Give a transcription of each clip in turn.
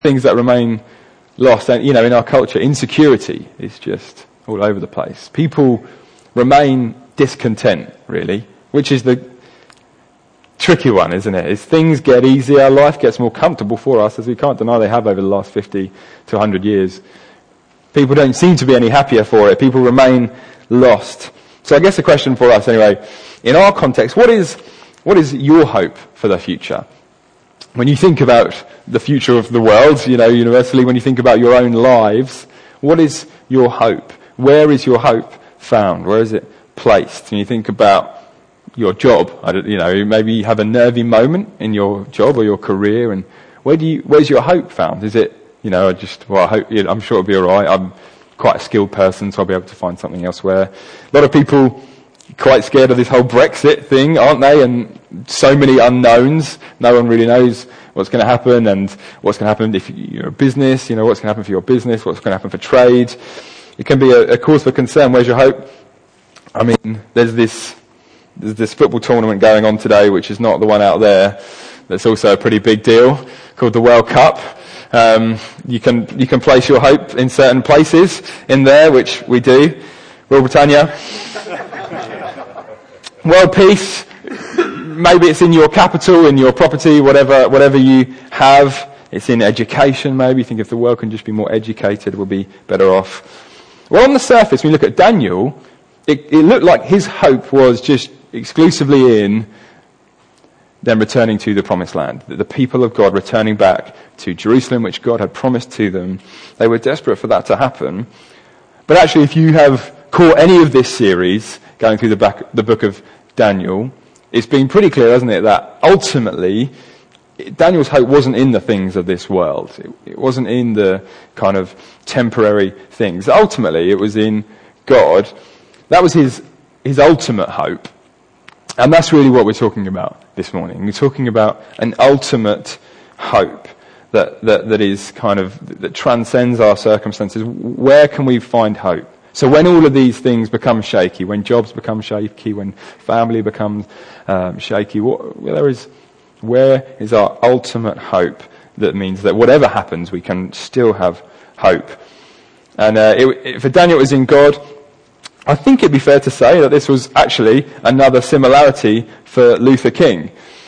things that remain lost. And, in our culture, insecurity is just all over the place. People remain discontent, really, which is the tricky one, isn't it? As things get easier, life gets more comfortable for us, as we can't deny they have over the last 50 to 100 years. People don't seem to be any happier for it. People remain lost. So I guess the question for us anyway, in our context, what is your hope for the future? When you think about the future of the world, universally, when you think about your own lives, what is your hope? Where is your hope found? Where is it placed? When you think about your job, maybe you have a nervy moment in your job or your career, and where's your hope found? Is it, I hope, I'm sure it'll be alright. I'm quite a skilled person, so I'll be able to find something elsewhere. A lot of people are quite scared of this whole Brexit thing, aren't they? And so many unknowns. No one really knows what's going to happen, and what's going to happen if you're a business, what's going to happen for your business, what's going to happen for trade. It can be a cause for concern. Where's your hope? I mean, there's this football tournament going on today, which is not the one out there. That's also a pretty big deal, called the World Cup. You can place your hope in certain places in there, which we do. Royal Britannia. World peace. Maybe it's in your capital, in your property, whatever you have. It's in education, maybe. You think if the world can just be more educated, we'll be better off. Well, on the surface, when you look at Daniel, it looked like his hope was just exclusively in them returning to the promised land. The people of God returning back to Jerusalem, which God had promised to them. They were desperate for that to happen. But actually, if you have caught any of this series, going through the book of Daniel, it's been pretty clear, hasn't it, that ultimately Daniel's hope wasn't in the things of this world. It wasn't in the kind of temporary things. Ultimately, it was in God. That was his ultimate hope. And that's really what we're talking about this morning. We're talking about an ultimate hope that is that transcends our circumstances. Where can we find hope? So when all of these things become shaky, when jobs become shaky, when family becomes shaky, where is our ultimate hope that means that whatever happens, we can still have hope? And for Daniel, it was in God. I think it'd be fair to say that this was actually another similarity for Luther King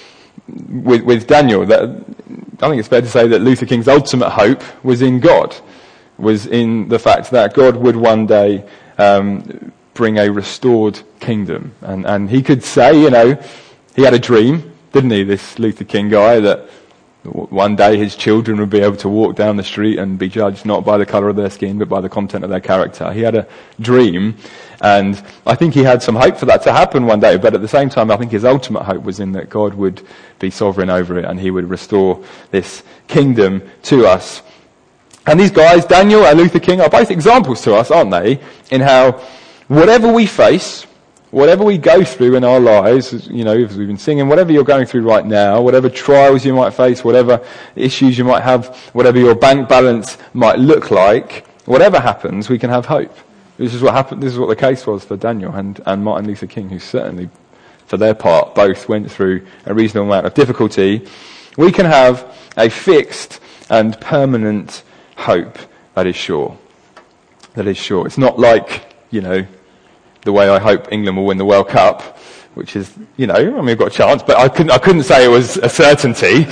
with Daniel. I think it's fair to say that Luther King's ultimate hope was in God, was in the fact that God would one day bring a restored kingdom. And he could say, he had a dream, didn't he, this Luther King guy, that one day his children would be able to walk down the street and be judged not by the colour of their skin, but by the content of their character. He had a dream, and I think he had some hope for that to happen one day, but at the same time, I think his ultimate hope was in that God would be sovereign over it, and he would restore this kingdom to us. And these guys, Daniel and Luther King, are both examples to us, aren't they, in how whatever we face, whatever we go through in our lives, as we've been singing, whatever you're going through right now, whatever trials you might face, whatever issues you might have, whatever your bank balance might look like, whatever happens, we can have hope. This is what happened. This is what the case was for Daniel and Martin Luther King, who certainly, for their part, both went through a reasonable amount of difficulty. We can have a fixed and permanent hope that is sure. That is sure. It's not like, the way I hope England will win the World Cup, which is, we've got a chance, but I couldn't say it was a certainty.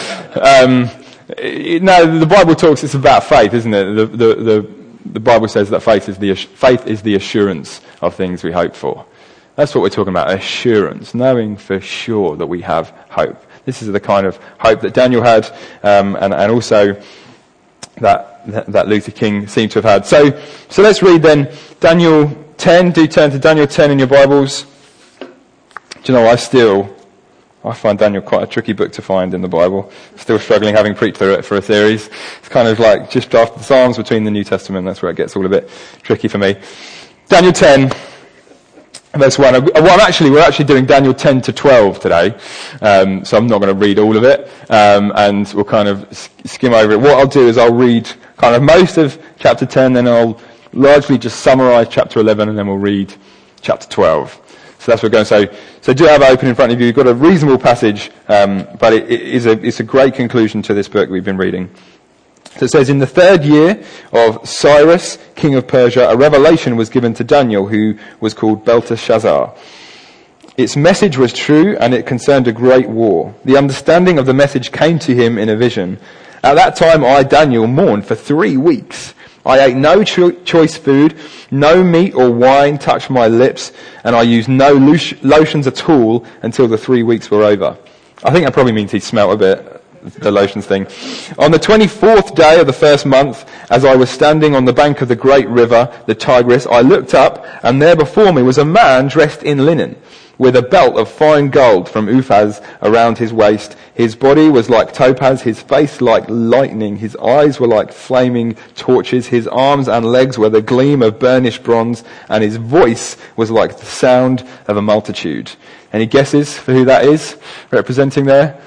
No, the Bible talks, it's about faith, isn't it? The Bible says that faith is the assurance of things we hope for. That's what we're talking about, assurance, knowing for sure that we have hope. This is the kind of hope that Daniel had, and also that Luther King seemed to have had. So let's read then Daniel 10. Do turn to Daniel 10 in your Bibles. Do you know, I find Daniel quite a tricky book to find in the Bible. Still struggling, having preached through it for a series. It's kind of like just after the Psalms between the New Testament. That's where it gets all a bit tricky for me. Daniel 10, verse 1. We're actually doing Daniel 10 to 12 today. So I'm not going to read all of it. And we'll kind of skim over it. What I'll do is I'll read kind of most of chapter 10, then I'll largely just summarise chapter 11, and then we'll read chapter 12. So that's what we're going to say. So do have it open in front of you. You've got a reasonable passage, but it's a great conclusion to this book we've been reading. So it says, in the 3rd year of Cyrus, king of Persia, a revelation was given to Daniel, who was called Belteshazzar. Its message was true, and it concerned a great war. The understanding of the message came to him in a vision. At that time I, Daniel, mourned for 3 weeks. I ate no choice food, no meat or wine touched my lips, and I used no lotions at all until the 3 weeks were over. I think that probably means he smelt a bit, the lotions thing. On the 24th day of the 1st month, as I was standing on the bank of the great river, the Tigris, I looked up, and there before me was a man dressed in linen, with a belt of fine gold from Uphaz around his waist. His body was like topaz, his face like lightning, his eyes were like flaming torches, his arms and legs were the gleam of burnished bronze, and his voice was like the sound of a multitude. Any guesses for who that is representing there?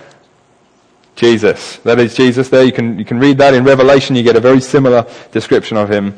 Jesus. That is Jesus there. You can read that in Revelation. You get a very similar description of him.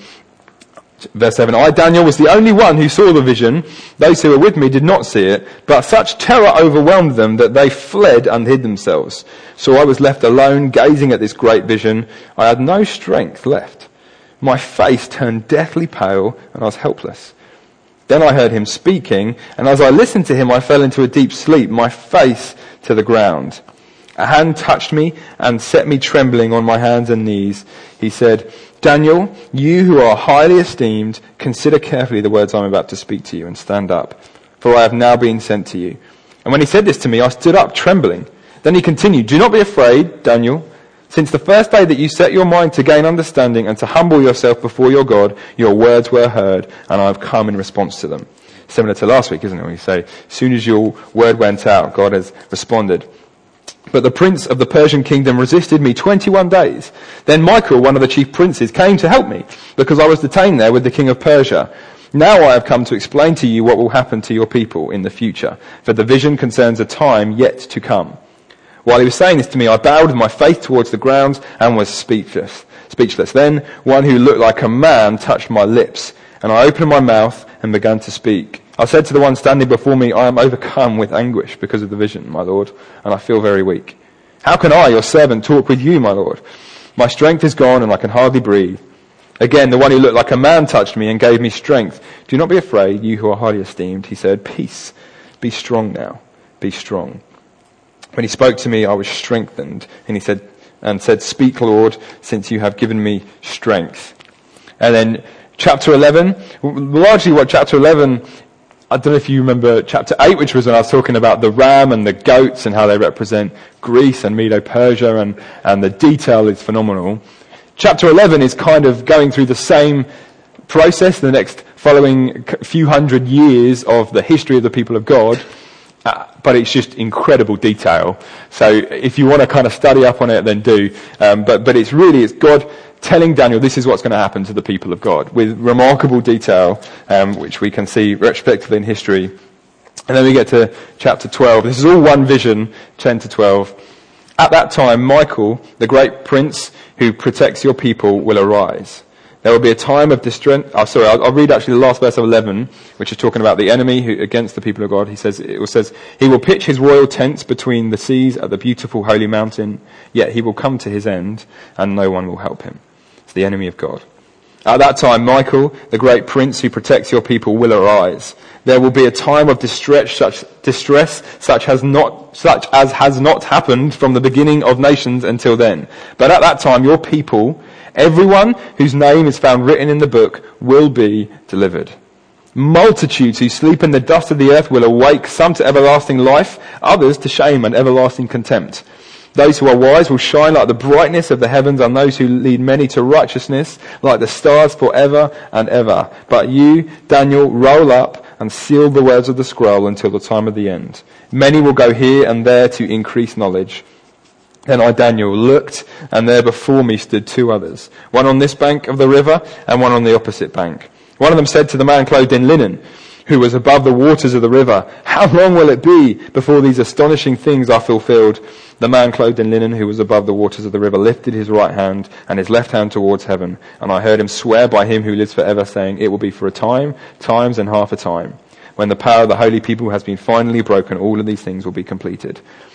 Verse 7, I, Daniel, was the only one who saw the vision. Those who were with me did not see it, but such terror overwhelmed them that they fled and hid themselves. So I was left alone, gazing at this great vision. I had no strength left. My face turned deathly pale, and I was helpless. Then I heard him speaking, and as I listened to him, I fell into a deep sleep, my face to the ground. A hand touched me and set me trembling on my hands and knees. He said, Daniel, you who are highly esteemed, consider carefully the words I'm about to speak to you and stand up, for I have now been sent to you. And when he said this to me, I stood up trembling. Then he continued, do not be afraid, Daniel. Since the first day that you set your mind to gain understanding and to humble yourself before your God, your words were heard, and I have come in response to them. Similar to last week, isn't it? When you say, as soon as your word went out, God has responded. But the prince of the Persian kingdom resisted me 21 days. Then Michael, one of the chief princes, came to help me, because I was detained there with the king of Persia. Now I have come to explain to you what will happen to your people in the future, for the vision concerns a time yet to come. While he was saying this to me, I bowed with my face towards the ground and was speechless. Then one who looked like a man touched my lips, and I opened my mouth and began to speak. I said to the one standing before me, I am overcome with anguish because of the vision, my Lord, and I feel very weak. How can I, your servant, talk with you, my Lord? My strength is gone and I can hardly breathe. Again, the one who looked like a man touched me and gave me strength. Do not be afraid, you who are highly esteemed. He said, peace, be strong now, be strong. When he spoke to me, I was strengthened, and he said, speak, Lord, since you have given me strength. And then chapter 11, largely what chapter 11, I don't know if you remember chapter 8, which was when I was talking about the ram and the goats and how they represent Greece and Medo-Persia, and the detail is phenomenal. Chapter 11 is kind of going through the same process, the next following few hundred years of the history of the people of God, but it's just incredible detail. So if you want to kind of study up on it, then do. But it's God telling Daniel this is what's going to happen to the people of God with remarkable detail, which we can see retrospectively in history. And then we get to chapter 12. This is all one vision, 10 to 12. At that time, Michael, the great prince who protects your people, will arise. There will be a time of distress. I'll read actually the last verse of 11, which is talking about the enemy against the people of God. It says, he will pitch his royal tents between the seas at the beautiful holy mountain, yet he will come to his end, and no one will help him. It's the enemy of God. At that time, Michael, the great prince who protects your people, will arise. There will be a time of distress such as has not happened from the beginning of nations until then. But at that time, your people, everyone whose name is found written in the book, will be delivered. Multitudes who sleep in the dust of the earth will awake, some to everlasting life, others to shame and everlasting contempt. Those who are wise will shine like the brightness of the heavens, and those who lead many to righteousness like the stars forever and ever. But you, Daniel, roll up and seal the words of the scroll until the time of the end. Many will go here and there to increase knowledge. Then I, Daniel, looked, and there before me stood 2 others, one on this bank of the river and one on the opposite bank. One of them said to the man clothed in linen, who was above the waters of the river, how long will it be before these astonishing things are fulfilled? The man clothed in linen, who was above the waters of the river, lifted his right hand and his left hand towards heaven. And I heard him swear by him who lives forever, saying, it will be for a time, times and half a time. When the power of the holy people has been finally broken, all of these things will be completed.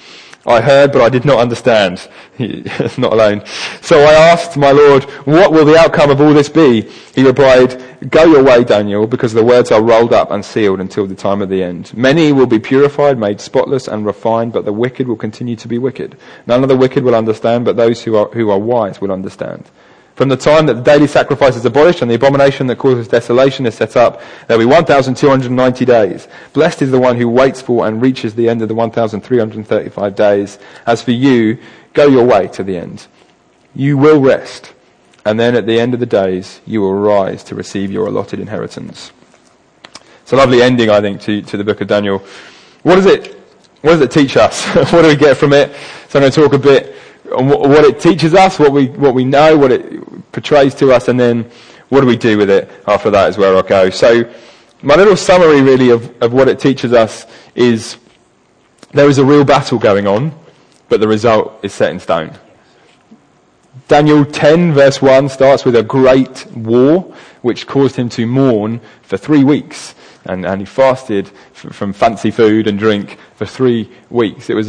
I heard, but I did not understand. He's not alone. So I asked my Lord, what will the outcome of all this be? He replied, go your way, Daniel, because the words are rolled up and sealed until the time of the end. Many will be purified, made spotless and refined, but the wicked will continue to be wicked. None of the wicked will understand, but those who are wise will understand. From the time that the daily sacrifice is abolished and the abomination that causes desolation is set up, there will be 1,290 days. Blessed is the one who waits for and reaches the end of the 1,335 days. As for you, go your way to the end. You will rest, and then at the end of the days, you will rise to receive your allotted inheritance. It's a lovely ending, I think, to the book of Daniel. What does it teach us? What do we get from it? So I'm going to talk a bit on what it teaches us, what we know, what it portrays to us, and then what do we do with it after that is where I'll go. So my little summary really of what it teaches us is there is a real battle going on, but the result is set in stone. Daniel 10 verse 1 starts with a great war which caused him to mourn for 3 weeks, and he fasted from fancy food and drink for 3 weeks. It was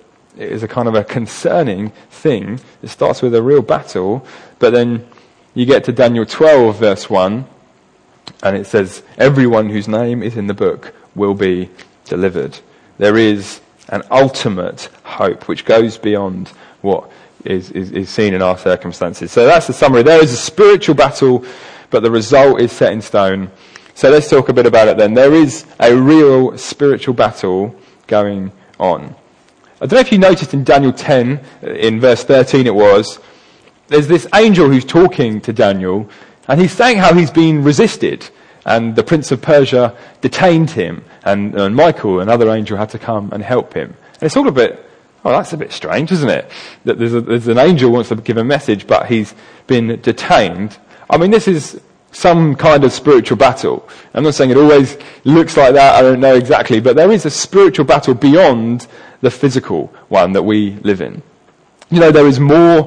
a kind of a concerning thing. It starts with a real battle, but then you get to Daniel 12 verse 1, and it says, everyone whose name is in the book will be delivered. There is an ultimate hope which goes beyond what is seen in our circumstances. So that's the summary. There is a spiritual battle, but the result is set in stone. So let's talk a bit about it then. There is a real spiritual battle going on. I don't know if you noticed in Daniel 10, in verse 13 it was, there's this angel who's talking to Daniel, and he's saying how he's been resisted, and the Prince of Persia detained him, and Michael, another angel, had to come and help him. And it's all a bit, that's a bit strange, isn't it? That there's an angel who wants to give a message, but he's been detained. I mean, this is some kind of spiritual battle. I'm not saying it always looks like that, I don't know exactly, but there is a spiritual battle beyond the physical one that we live in. You know, there is more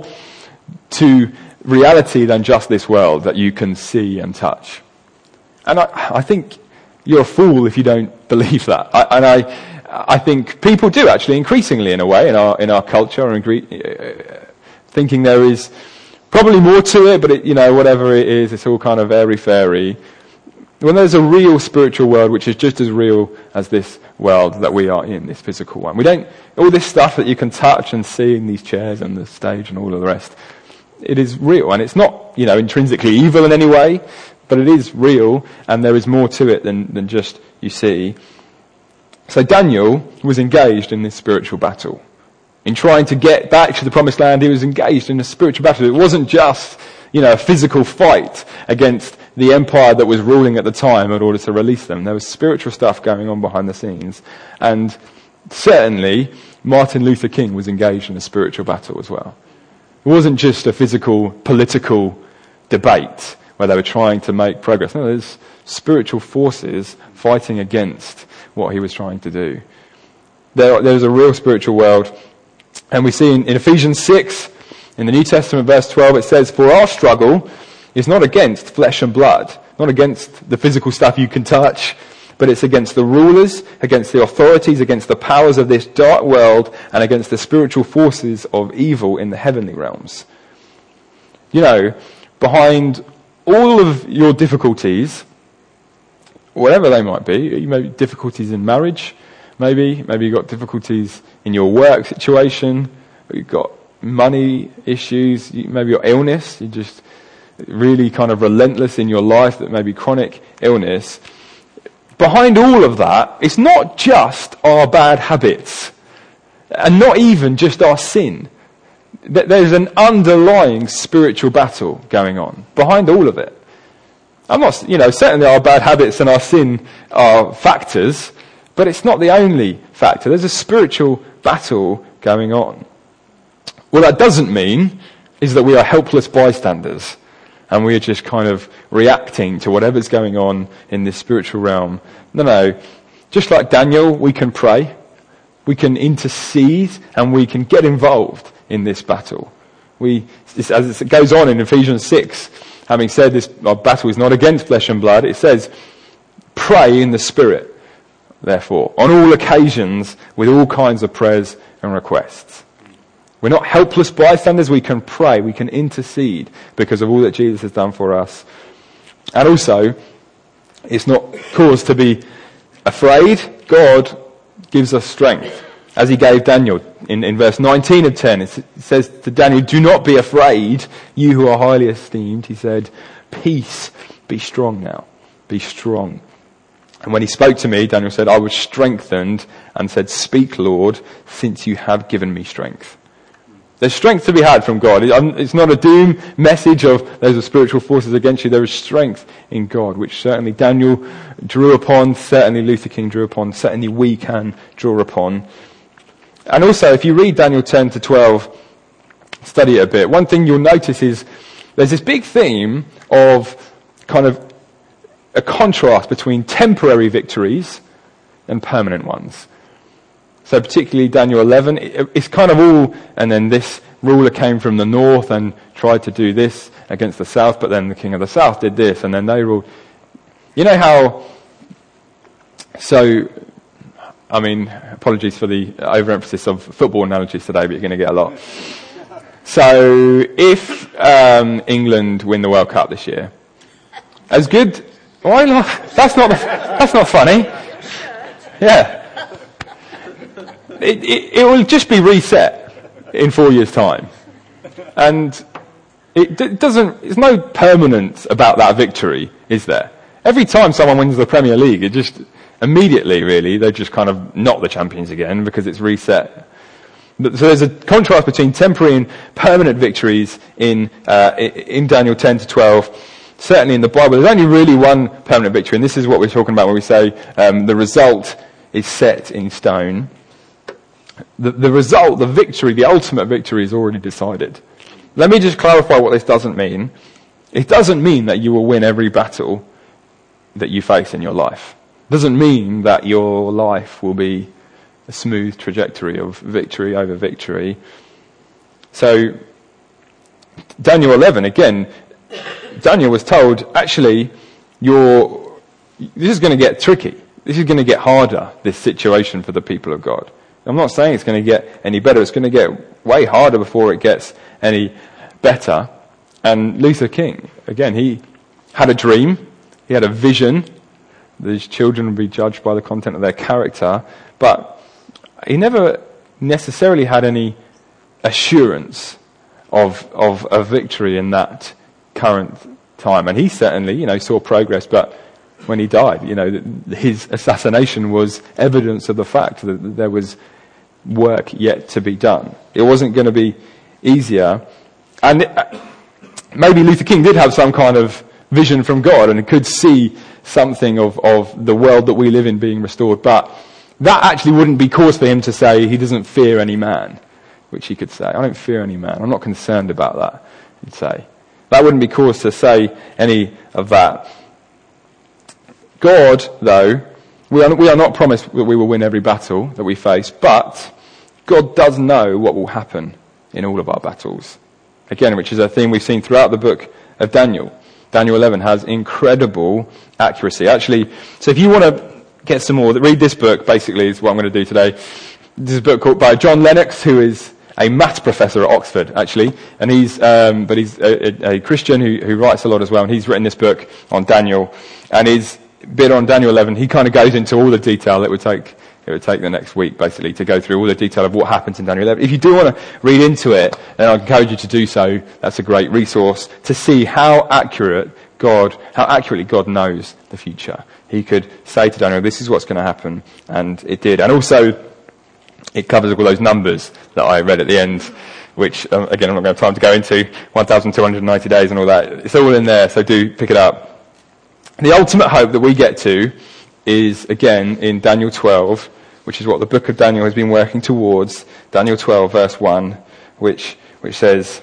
to reality than just this world that you can see and touch. And I think you're a fool if you don't believe that. I think people do actually, increasingly in a way, in our culture, thinking there is probably more to it, but whatever it is, it's all kind of airy-fairy. When there's a real spiritual world which is just as real as this world that we are in, this physical one. All this stuff that you can touch and see in these chairs and the stage and all of the rest, it is real, and it's not, intrinsically evil in any way, but it is real, and there is more to it than just you see. So Daniel was engaged in this spiritual battle. In trying to get back to the promised land, he was engaged in a spiritual battle. It wasn't just, a physical fight against the empire that was ruling at the time in order to release them. There was spiritual stuff going on behind the scenes. And certainly, Martin Luther King was engaged in a spiritual battle as well. It wasn't just a physical, political debate where they were trying to make progress. No, there's spiritual forces fighting against what he was trying to do. There's a real spiritual world. And we see in Ephesians 6, in the New Testament, verse 12, it says, for our struggle is not against flesh and blood, not against the physical stuff you can touch, but it's against the rulers, against the authorities, against the powers of this dark world, and against the spiritual forces of evil in the heavenly realms. Behind all of your difficulties, whatever they might be, you may be difficulties in marriage, maybe you've got difficulties in your work situation, you've got money issues, maybe your illness, you're just really kind of relentless in your life, that may be chronic illness. Behind all of that, it's not just our bad habits, and not even just our sin. There's an underlying spiritual battle going on behind all of it. I'm not, certainly our bad habits and our sin are factors, but it's not the only factor. There's a spiritual battle going on. What that doesn't mean is that we are helpless bystanders and we are just kind of reacting to whatever's going on in this spiritual realm. No. Just like Daniel, we can pray, we can intercede, and we can get involved in this battle. As it goes on in Ephesians 6, having said this, our battle is not against flesh and blood, it says, pray in the Spirit, therefore, on all occasions, with all kinds of prayers and requests. We're not helpless bystanders. We can pray. We can intercede because of all that Jesus has done for us. And also, it's not cause to be afraid. God gives us strength. As he gave Daniel in verse 19 of 10, it says to Daniel, "Do not be afraid, you who are highly esteemed." He said, "Peace, be strong now. Be strong." And when he spoke to me, Daniel said, "I was strengthened," and said, "Speak, Lord, since you have given me strength." There's strength to be had from God. It's not a doom message of there's spiritual forces against you. There is strength in God, which certainly Daniel drew upon, certainly Luther King drew upon, certainly we can draw upon. And also, if you read Daniel 10 to 12, study it a bit, one thing you'll notice is there's this big theme of kind of a contrast between temporary victories and permanent ones. So particularly Daniel 11, it's kind of all, and then this ruler came from the north and tried to do this against the south, but then the king of the south did this, and then they ruled. You know how, so, I mean, apologies for the overemphasis of football analogies today, but you're going to get a lot. So, if England win the World Cup this year, as good, why not? That's not funny. Yeah. It will just be reset in 4 years' time. And there's no permanence about that victory, is there? Every time someone wins the Premier League, it just immediately, really, they're just kind of not the champions again because it's reset. So there's a contrast between temporary and permanent victories in Daniel 10 to 12. Certainly in the Bible, there's only really one permanent victory, and this is what we're talking about when we say the result is set in stone. The result, the victory, the ultimate victory is already decided. Let me just clarify what this doesn't mean. It doesn't mean that you will win every battle that you face in your life. It doesn't mean that your life will be a smooth trajectory of victory over victory. So, Daniel 11, again, Daniel was told, actually, this is going to get tricky. This is going to get harder, this situation for the people of God. I'm not saying it's going to get any better. It's going to get way harder before it gets any better. And Luther King, again, he had a dream. He had a vision. These children would be judged by the content of their character. But he never necessarily had any assurance of a victory in that current time. And he certainly, saw progress, but when he died, his assassination was evidence of the fact that there was work yet to be done. It wasn't going to be easier. And maybe Luther King did have some kind of vision from God and could see something of the world that we live in being restored. But that actually wouldn't be cause for him to say he doesn't fear any man, which he could say, "I don't fear any man. I'm not concerned about that," he'd say. That wouldn't be cause to say any of that. God, though, we are not promised that we will win every battle that we face, but God does know what will happen in all of our battles. Again, which is a theme we've seen throughout the book of Daniel. Daniel 11 has incredible accuracy. Actually, so if you want to get some more, read this book, basically, is what I'm going to do today. This is a book called by John Lennox, who is a maths professor at Oxford, actually, and he's a Christian who writes a lot as well, and he's written this book on Daniel, and his bit on Daniel 11, he kind of goes into all the detail. It would take the next week, basically, to go through all the detail of what happens in Daniel 11. If you do want to read into it, then I encourage you to do so. That's a great resource to see how accurately God knows the future. He could say to Daniel, this is what's going to happen, and it did. And also, it covers all those numbers that I read at the end, which, again, I'm not going to have time to go into, 1,290 days and all that. It's all in there, so do pick it up. The ultimate hope that we get to is, again, in Daniel 12, which is what the book of Daniel has been working towards. Daniel 12, verse 1, which says,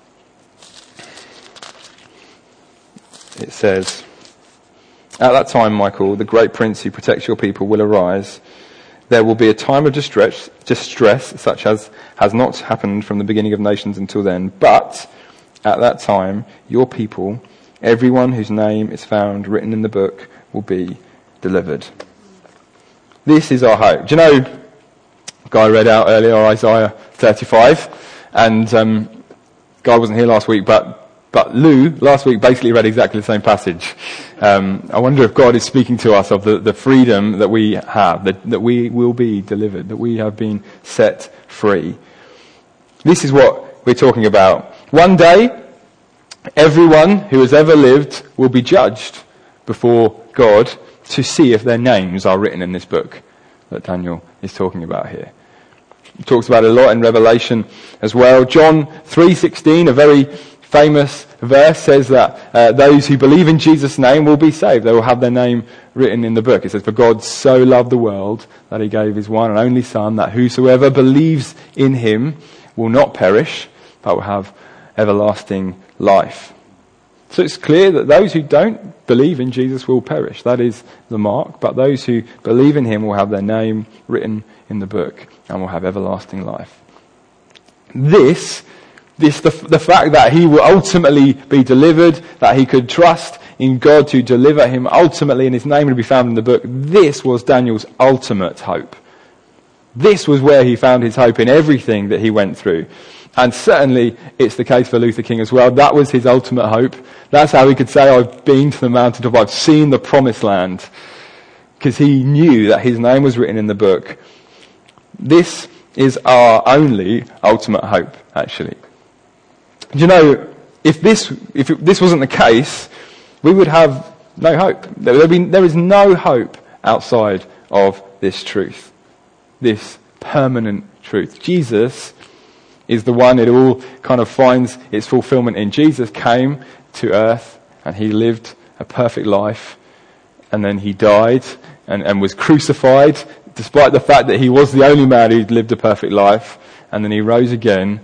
"At that time, Michael, the great prince who protects your people, will arise. There will be a time of distress such as has not happened from the beginning of nations until then. But at that time, your people, everyone whose name is found written in the book, will be delivered." This is our hope. Do you know, Guy read out earlier Isaiah 35, and Guy wasn't here last week, but Lou last week basically read exactly the same passage. I wonder if God is speaking to us of the freedom that we have, that we will be delivered, that we have been set free. This is what we're talking about. One day, everyone who has ever lived will be judged before God to see if their names are written in this book that Daniel is talking about here. He talks about it a lot in Revelation as well. John 3:16, a very famous verse, says that those who believe in Jesus' name will be saved. They will have their name written in the book. It says, "For God so loved the world that he gave his one and only Son, that whosoever believes in him will not perish, but will have everlasting life." So it's clear that those who don't believe in Jesus will perish. That is the mark. But those who believe in him will have their name written in the book and will have everlasting life. The fact that he will ultimately be delivered, that he could trust in God to deliver him ultimately, and his name would be found in the book, this was Daniel's ultimate hope. This was where he found his hope in everything that he went through. And certainly it's the case for Luther King as well. That was his ultimate hope. That's how he could say, "I've been to the mountaintop, I've seen the promised land." Because he knew that his name was written in the book. This is our only ultimate hope, actually. Do you know, if this wasn't the case, we would have no hope. There is no hope outside of this truth. This permanent truth. Jesus is the one it all kind of finds its fulfillment in. Jesus came to earth and he lived a perfect life, and then he died and was crucified despite the fact that he was the only man who'd lived a perfect life, and then he rose again,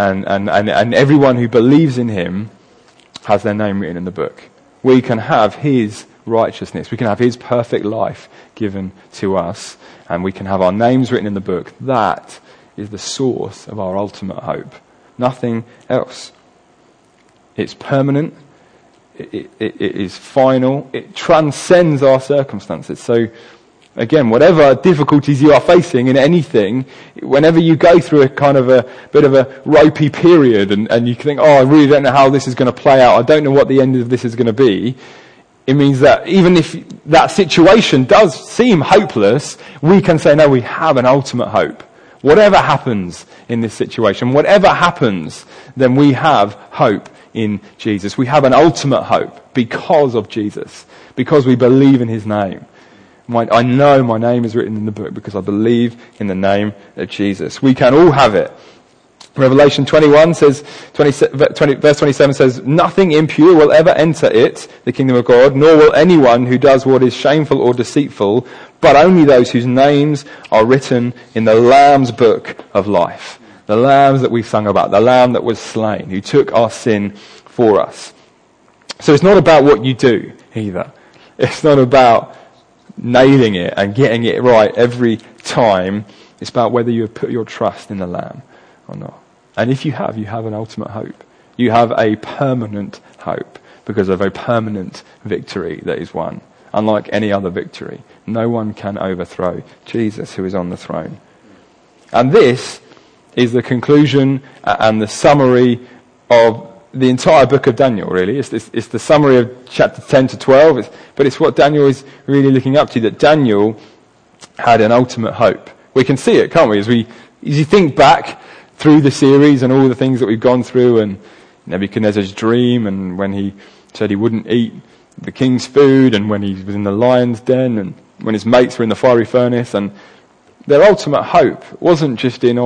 and everyone who believes in him has their name written in the book. We can have his righteousness, we can have his perfect life given to us, and we can have our names written in the book. That is the source of our ultimate hope. Nothing else. It's permanent. It is final. It transcends our circumstances. So, again, whatever difficulties you are facing in anything, whenever you go through a kind of a bit of a ropey period and you think, "Oh, I really don't know how this is going to play out. I don't know what the end of this is going to be," it means that even if that situation does seem hopeless, we can say, "No, we have an ultimate hope." Whatever happens in this situation, whatever happens, then we have hope in Jesus. We have an ultimate hope because of Jesus, because we believe in his name. I know my name is written in the book because I believe in the name of Jesus. We can all have it. Revelation 21 says, verse 27 says, "Nothing impure will ever enter it, the kingdom of God, nor will anyone who does what is shameful or deceitful, but only those whose names are written in the Lamb's book of life." The Lamb that we've sung about, the Lamb that was slain, who took our sin for us. So it's not about what you do either. It's not about nailing it and getting it right every time. It's about whether you have put your trust in the Lamb or not. And if you have an ultimate hope. You have a permanent hope because of a permanent victory that is won. Unlike any other victory, no one can overthrow Jesus who is on the throne. And this is the conclusion and the summary of the entire book of Daniel, really. It's the summary of chapter 10 to 12, but it's what Daniel is really looking up to, that Daniel had an ultimate hope. We can see it, can't we? As you think back through the series and all the things that we've gone through, and Nebuchadnezzar's dream, and when he said he wouldn't eat the king's food, and when he was in the lion's den, and when his mates were in the fiery furnace, and their ultimate hope wasn't just in,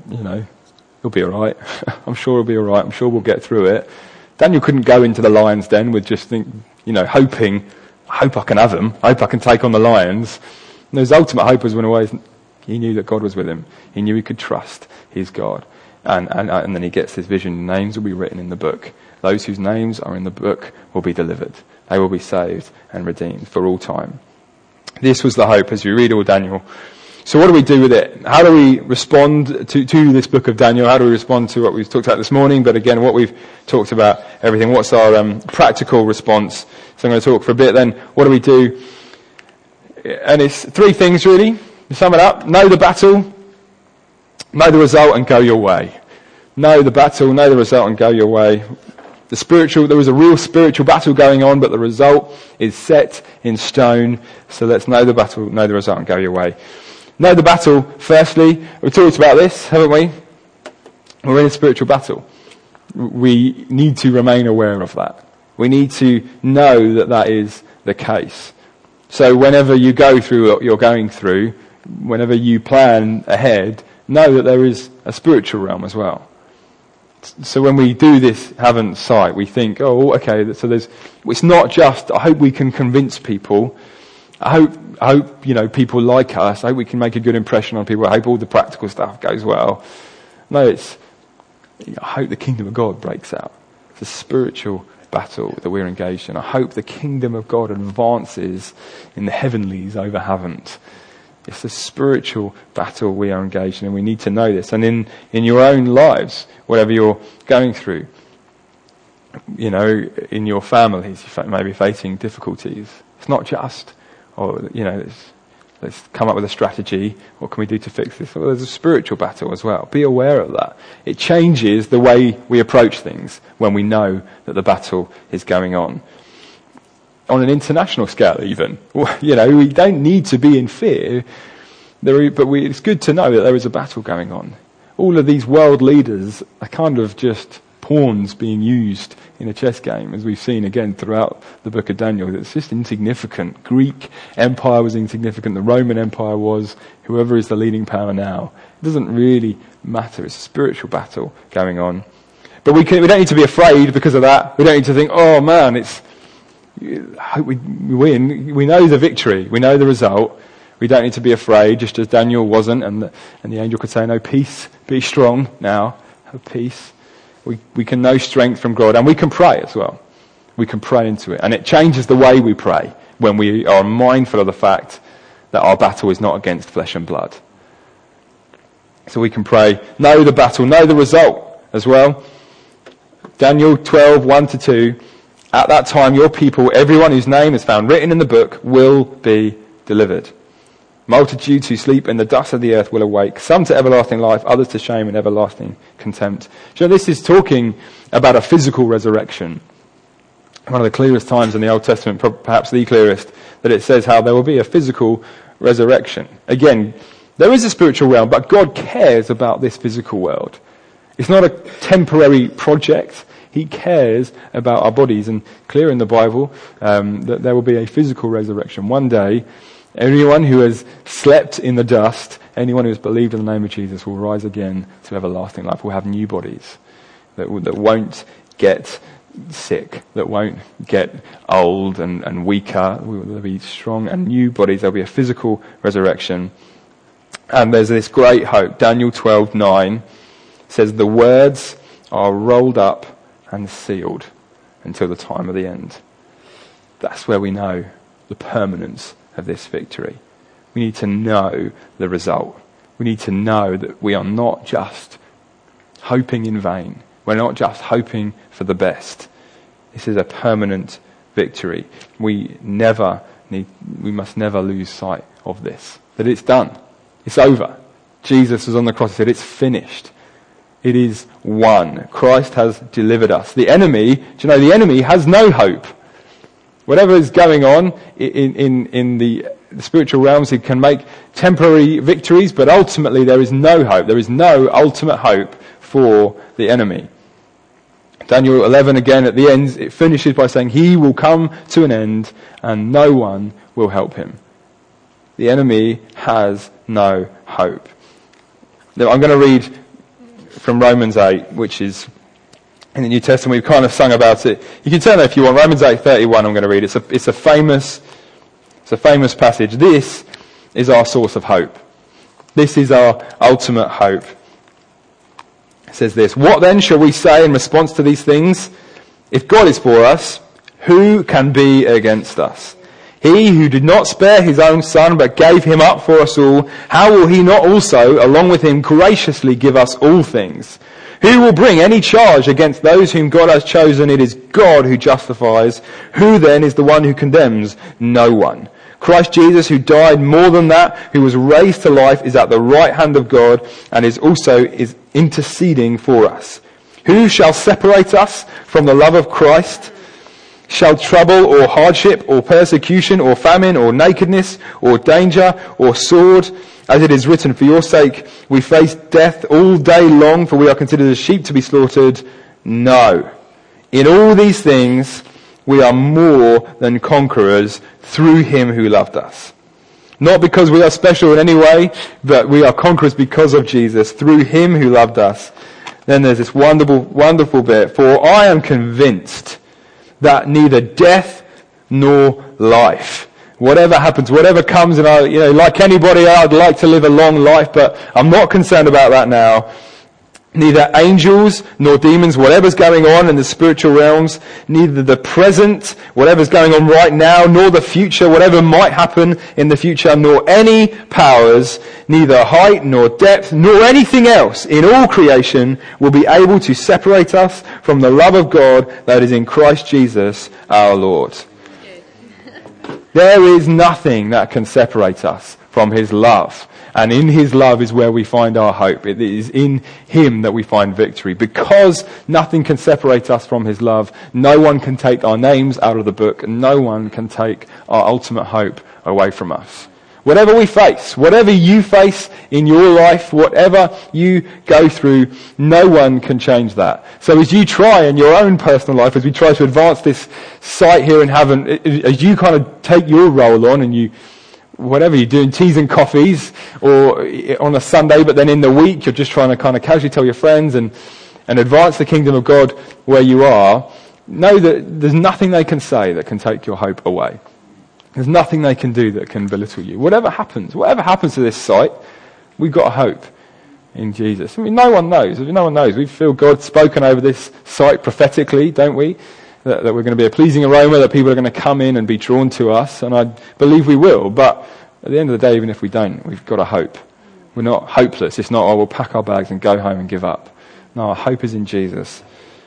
he'll be alright. I'm sure he'll be alright. I'm sure we'll get through it. Daniel couldn't go into the lion's den with just hoping, I hope I can have them. I hope I can take on the lions. And his ultimate hope was when always he knew that God was with him. He knew he could trust his God. And then he gets this vision. Names will be written in the book. Those whose names are in the book will be delivered. They will be saved and redeemed for all time. This was the hope as we read all Daniel. So what do we do with it? How do we respond to this book of Daniel? How do we respond to what we've talked about this morning? But again, what we've talked about, everything. What's our practical response? So I'm going to talk for a bit then. What do we do? And it's three things really. To sum it up, know the battle, Know the result and go your way. Know the battle, know the result and go your way. There was a real spiritual battle going on, but the result is set in stone. So let's know the battle, know the result and go your way. Know the battle, firstly. We've talked about this, haven't we? We're in a spiritual battle. We need to remain aware of that. We need to know that that is the case. So whenever you go through what you're going through, whenever you plan ahead, know that there is a spiritual realm as well. So when we do this haven't sight, we think, oh, okay, so it's not just, I hope we can convince people. I hope, people like us. I hope we can make a good impression on people. I hope all the practical stuff goes well. No, I hope the kingdom of God breaks out. It's a spiritual battle that we're engaged in. I hope the kingdom of God advances in the heavenlies over haven't. It's a spiritual battle we are engaged in, and we need to know this. And in your own lives, whatever you're going through, in your families, you may be facing difficulties. It's not just, let's come up with a strategy. What can we do to fix this? Well, there's a spiritual battle as well. Be aware of that. It changes the way we approach things when we know that the battle is going on. On an international scale even. We don't need to be in fear, but it's good to know that there is a battle going on. All of these world leaders are kind of just pawns being used in a chess game, as we've seen again throughout the book of Daniel. It's just insignificant. Greek Empire was insignificant. The Roman Empire was. Whoever is the leading power now. It doesn't really matter. It's a spiritual battle going on. But we don't need to be afraid because of that. We don't need to think, oh man, I hope we win. We know the victory. We know the result. We don't need to be afraid, just as Daniel wasn't, and the angel could say, no, peace, be strong now, have peace. We can know strength from God, and we can pray as well. We can pray into it. And it changes the way we pray when we are mindful of the fact that our battle is not against flesh and blood. So we can pray, know the battle, know the result as well. Daniel 12, 1-2. At that time, your people, everyone whose name is found written in the book, will be delivered. Multitudes who sleep in the dust of the earth will awake, some to everlasting life, others to shame and everlasting contempt. So this is talking about a physical resurrection. One of the clearest times in the Old Testament, perhaps the clearest, that it says how there will be a physical resurrection. Again, there is a spiritual realm, but God cares about this physical world. It's not a temporary project. He cares about our bodies, and clear in the Bible that there will be a physical resurrection. One day, anyone who has slept in the dust, anyone who has believed in the name of Jesus will rise again to everlasting life. We'll have new bodies that won't get sick, that won't get old and weaker. They'll be strong and new bodies. There'll be a physical resurrection. And there's this great hope. Daniel 12:9 says, the words are rolled up and sealed until the time of the end. That's where we know the permanence of this victory. We need to know the result. We need to know that we are not just hoping in vain. We're not just hoping for the best. This is a permanent victory. We must never lose sight of this. That it's done. It's over. Jesus was on the cross and said, it's finished. It is won. Christ has delivered us. The enemy has no hope. Whatever is going on in the spiritual realms, it can make temporary victories, but ultimately there is no hope. There is no ultimate hope for the enemy. Daniel 11 again at the end, it finishes by saying, he will come to an end and no one will help him. The enemy has no hope. Now, I'm going to read from Romans 8, which is in the New Testament. We've kind of sung about it. You can turn there if you want. Romans 8:31. I'm going to read. It's a famous passage. This is our source of hope. This is our ultimate hope. It says this: what then shall we say in response to these things? If God is for us, who can be against us? He who did not spare his own son, but gave him up for us all, how will he not also, along with him, graciously give us all things? Who will bring any charge against those whom God has chosen? It is God who justifies. Who then is the one who condemns? No one. Christ Jesus, who died, more than that, who was raised to life, is at the right hand of God and is interceding for us. Who shall separate us from the love of Christ? Shall trouble or hardship or persecution or famine or nakedness or danger or sword? As it is written, for your sake we face death all day long, for we are considered as sheep to be slaughtered. No. In all these things we are more than conquerors through him who loved us. Not because we are special in any way, but we are conquerors because of Jesus, through him who loved us. Then there's this wonderful, wonderful bit. For I am convinced that neither death nor life, whatever happens, whatever comes, and like anybody, I'd like to live a long life, but I'm not concerned about that now. Neither angels nor demons, whatever's going on in the spiritual realms, neither the present, whatever's going on right now, nor the future, whatever might happen in the future, nor any powers, neither height nor depth, nor anything else in all creation will be able to separate us from the love of God that is in Christ Jesus our Lord. There is nothing that can separate us from his love. And in his love is where we find our hope. It is in him that we find victory. Because nothing can separate us from his love, no one can take our names out of the book, and no one can take our ultimate hope away from us. Whatever we face, whatever you face in your life, whatever you go through, no one can change that. So as you try in your own personal life, as we try to advance this site here in heaven, as you kind of take your role on and you, whatever you're doing, teas and coffees, or on a Sunday, but then in the week you're just trying to kind of casually tell your friends and advance the kingdom of God where you are, know that there's nothing they can say that can take your hope away. There's nothing they can do that can belittle you. Whatever happens to this site, we've got a hope in Jesus. I mean, no one knows. No one knows. We feel God spoken over this site prophetically, don't we? That we're going to be a pleasing aroma, that people are going to come in and be drawn to us, and I believe we will. But at the end of the day, even if we don't, we've got a hope. We're not hopeless. It's not, we'll pack our bags and go home and give up. No, our hope is in Jesus.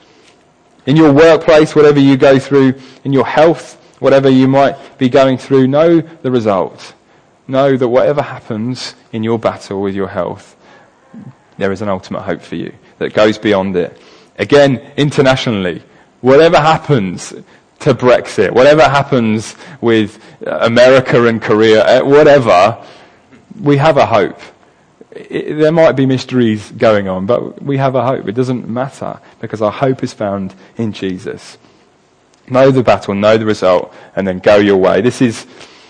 In your workplace, whatever you go through, in your health, whatever you might be going through, know the result. Know that whatever happens in your battle with your health, there is an ultimate hope for you that goes beyond it. Again, internationally, whatever happens to Brexit, whatever happens with America and Korea, whatever, we have a hope. There might be mysteries going on, but we have a hope. It doesn't matter because our hope is found in Jesus. Know the battle, know the result, and then go your way. This is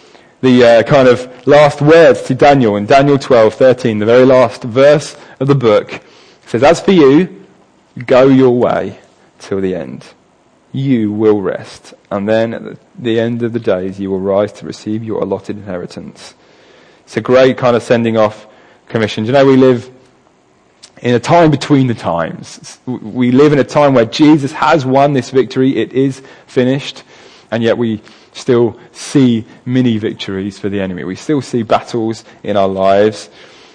the kind of last words to Daniel in Daniel 12:13, the very last verse of the book. It says, as for you, go your way till the end. You will rest, and then at the end of the days you will rise to receive your allotted inheritance. It's a great kind of sending off commission. Do you know, we live in a time between the times. We live in a time where Jesus has won this victory. It is finished. And yet we still see mini victories for the enemy. We still see battles in our lives.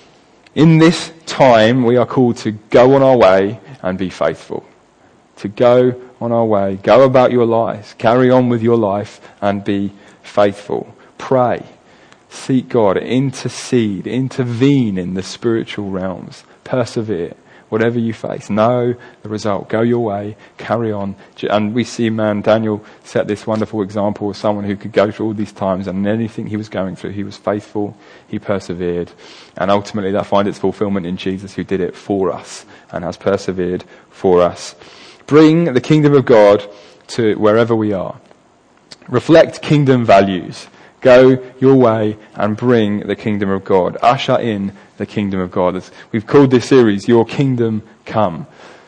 In this time, we are called to go on our way and be faithful. To go on our way. Go about your lives. Carry on with your life and be faithful. Pray. Seek God. Intercede. Intervene in the spiritual realms. Persevere. Whatever you face, know the result. Go your way. Carry on. And we see, Daniel set this wonderful example of someone who could go through all these times, and anything he was going through, he was faithful, he persevered, and ultimately that finds its fulfillment in Jesus, who did it for us and has persevered for us. Bring the kingdom of God to wherever we are. Reflect kingdom values. Go your way and bring the kingdom of God. Usher in the kingdom of God. We've called this series, Your Kingdom Come.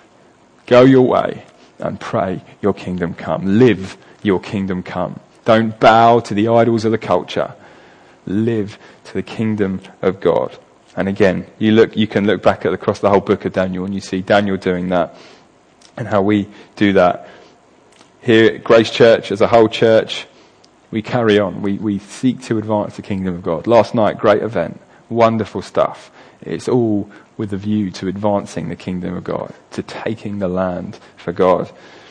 Go your way and pray, your kingdom come. Live your kingdom come. Don't bow to the idols of the culture. Live to the kingdom of God. And again, you can look back across the whole book of Daniel and you see Daniel doing that and how we do that. Here at Grace Church, as a whole church, we carry on. We seek to advance the kingdom of God. Last night, great event. Wonderful stuff. It's all with a view to advancing the kingdom of God, to taking the land for God.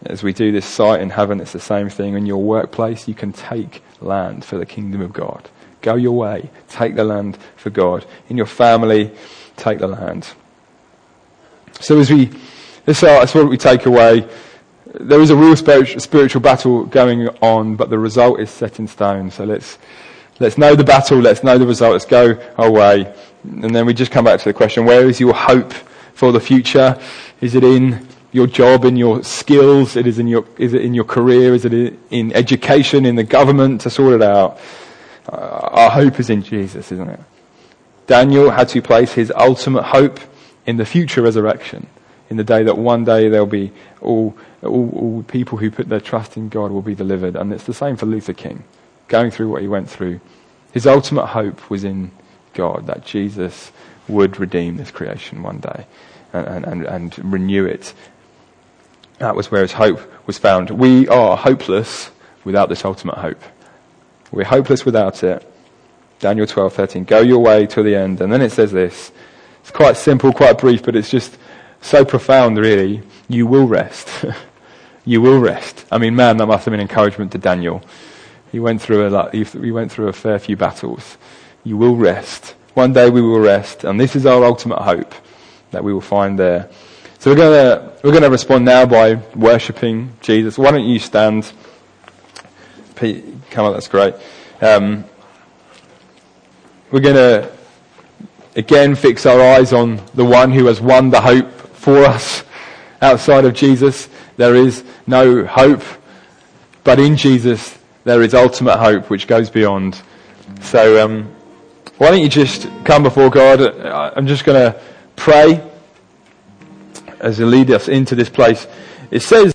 As we do this site in heaven, it's the same thing. In your workplace, you can take land for the kingdom of God. Go your way. Take the land for God. In your family, take the land. So that's what we take away. There is a real spiritual battle going on, but the result is set in stone. So let's know the battle. Let's know the result. Let's go our way. And then we just come back to the question, where is your hope for the future? Is it in your job, in your skills? Is it in your career? Is it in education, in the government to sort it out? Our hope is in Jesus, isn't it? Daniel had to place his ultimate hope in the future resurrection, in the day that one day there'll be all people who put their trust in God will be delivered. And it's the same for Luther King, going through what he went through. His ultimate hope was in God, that Jesus would redeem this creation one day and renew it. That was where his hope was found. We are hopeless without this ultimate hope. We're hopeless without it. Daniel 12:13. Go your way till the end. And then it says this. It's quite simple, quite brief, but it's just so profound, really. You will rest. You will rest. I mean, man, that must have been encouragement to Daniel. He went through a fair few battles. You will rest. One day we will rest, and this is our ultimate hope that we will find there. So we're going to respond now by worshipping Jesus. Why don't you stand? Pete, come on, that's great. We're going to again fix our eyes on the one who has won the hope for us. Outside of Jesus, there is no hope, but in Jesus there is ultimate hope which goes beyond. So why don't you just come before God? I'm just going to pray as He leads us into this place. It says